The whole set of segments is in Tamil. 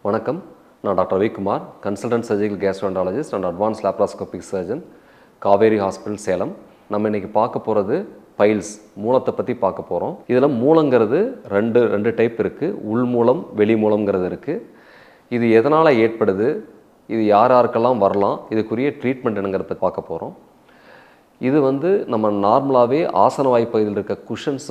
வணக்கம். நான் doctor Ravikumar, consultant surgical gastroenterologist and advanced laparoscopic surgeon, Kauvery hospital, Salem. நம்ம இன்றைக்கி பார்க்க போகிறது பைல்ஸ், மூலத்தை பற்றி பார்க்க போகிறோம். இதில் மூலங்கிறது ரெண்டு டைப் இருக்குது. உள் மூலம், வெளி மூலம்ங்கிறது இருக்குது. இது எதனால் ஏற்படுது, இது யாருக்கெல்லாம் வரலாம், இதுக்குரிய ட்ரீட்மெண்ட் என்னங்கிறத பார்க்க போகிறோம். இது நம்ம நார்மலாகவே ஆசன வாய்ப்பகுதியில் இருக்க குஷன்ஸ்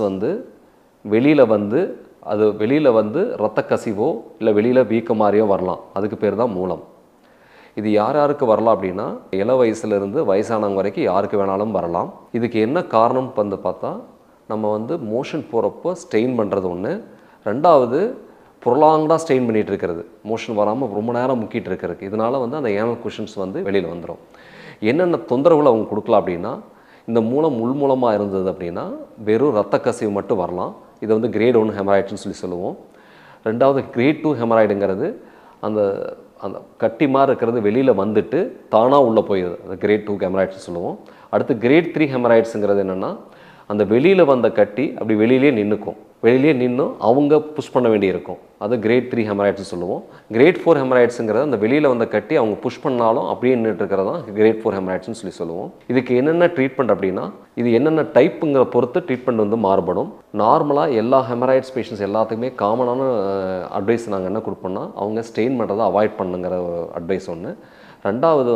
வெளியில் இரத்த கசிவோ இல்லை வெளியில் வீக்க மாதிரியோ வரலாம். அதுக்கு பேர் தான் மூலம். இது யாருக்கு வரலாம் அப்படின்னா, இள வயசுலேருந்து வயசானவங்க வரைக்கும் யாருக்கு வேணாலும் வரலாம். இதுக்கு என்ன காரணம் பார்த்தா, நம்ம மோஷன் போகிறப்போ ஸ்ட்ரெயின் பண்ணுறது ஒன்று. ரெண்டாவது, ப்ரொலாங்காக ஸ்ட்ரெயின் பண்ணிகிட்டு இருக்கிறது, மோஷன் வராமல் ரொம்ப நேரம் முக்கிட்டு இருக்கிறதுக்கு. இதனால் அந்த ஏனல் குஷன்ஸ் வெளியில் வந்துடும். என்னென்ன தொந்தரவுகள் அவங்க கொடுக்கலாம் அப்படின்னா, இந்த மூலம் உள் மூலமாக இருந்தது அப்படின்னா வெறும் இரத்த கசிவு மட்டும் வரலாம். இதை கிரேட் 1 ஹெமராய்டுன்னு சொல்லுவோம். ரெண்டாவது, கிரேட் 2 ஹெமராய்டுங்கிறது அந்த அந்த கட்டி மாதிரி இருக்கிறது வெளியில் வந்துட்டு தானாக உள்ளே போயிடுது. அது கிரேட் 2 ஹெமராய்ட்ஸ் சொல்லுவோம். அடுத்து கிரேட் 3 ஹெமராய்ட்ஸுங்கிறது என்னென்னா, அந்த வெளியில் வந்த கட்டி அப்படி வெளியிலே நின்று அவங்க புஷ் பண்ண வேண்டியிருக்கும். அது கிரேட் 3 ஹெமராய்ட்ஸ் சொல்லுவோம். கிரேட் 4 ஹெமராய்ட்ஸுங்கிறது அந்த வெளியில் வந்த கட்டி அவங்க புஷ் பண்ணாலும் அப்படியே நின்றுட்டு இருக்கிறது தான் கிரேட் 4 ஹெமராய்ட்ஸ்னு சொல்லுவோம். இதுக்கு என்னென்ன ட்ரீட்மெண்ட் அப்படின்னா, இது என்னென்ன டைப்புங்கிற பொறுத்து ட்ரீட்மெண்ட் மாறுபடும். நார்மலாக எல்லா ஹெமராய்ட்ஸ் பேஷண்ட்ஸ் எல்லாத்துக்குமே காமனான அட்வைஸ் நாங்கள் என்ன கொடுப்போம்னா, அவங்க ஸ்ட்ரெயின் பண்ணுறதை அவாய்ட் பண்ணுங்கிற அட்வைஸ் ஒன்று. ரெண்டாவது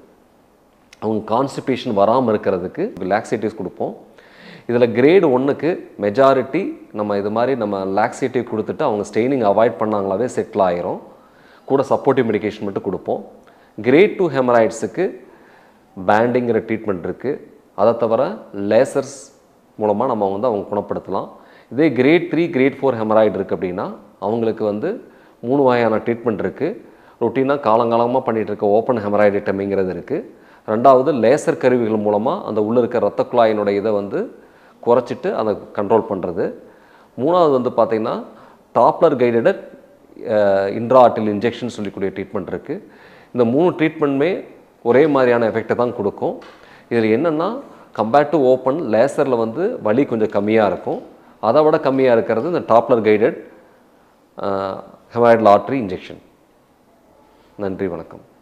அவங்க கான்ஸ்டிபேஷன் வராமல் இருக்கிறதுக்கு லாக்ஸேட்டிவ்ஸ் கொடுப்போம். இதில் கிரேட் 1க்கு மெஜாரிட்டி நம்ம லாக்ஸேட்டிவ் கொடுத்துட்டு அவங்க ஸ்ட்ரெயினிங் அவாய்ட் பண்ணாங்களாவே செட்டில் ஆகிரும். கூட சப்போர்ட்டிவ் மெடிகேஷன் மட்டும் கொடுப்போம். கிரேட் 2 ஹெமராய்ட்ஸுக்கு பேண்டிங்கிற ட்ரீட்மெண்ட் இருக்குது. அதை தவிர லேசர்ஸ் மூலமாக நம்ம அவங்க குணப்படுத்தலாம். இதே கிரேட் 3, கிரேட் 4 ஹெமராய்டு இருக்குது அப்படின்னா அவங்களுக்கு 3 வகையான ட்ரீட்மெண்ட் இருக்குது. ரொட்டீனாக காலங்காலமாக பண்ணிகிட்டு இருக்க ஓப்பன் ஹெமராய்டெக்டமிங்கிறது இருக்குது. ரெண்டாவது, லேசர் கருவிகள் மூலமாக அந்த உள்ளே இருக்க இரத்த குழாயினுடைய இதை குறைச்சிட்டு அதை கண்ட்ரோல் பண்ணுறது. மூணாவது பார்த்திங்கன்னா, Doppler guided intra arterial injection சொல்லக்கூடிய ட்ரீட்மெண்ட் இருக்குது. இந்த 3 ட்ரீட்மெண்ட்டுமே ஒரே மாதிரியான எஃபெக்டை தான் கொடுக்கும். இதில் என்னென்னா, கம்பேர்ட் டு ஓப்பன், லேசரில் வலி கொஞ்சம் கம்மியாக இருக்கும். அதை விட கம்மியாக இருக்கிறது இந்த Doppler guided haemorrhoidal artery injection. நன்றி, வணக்கம்.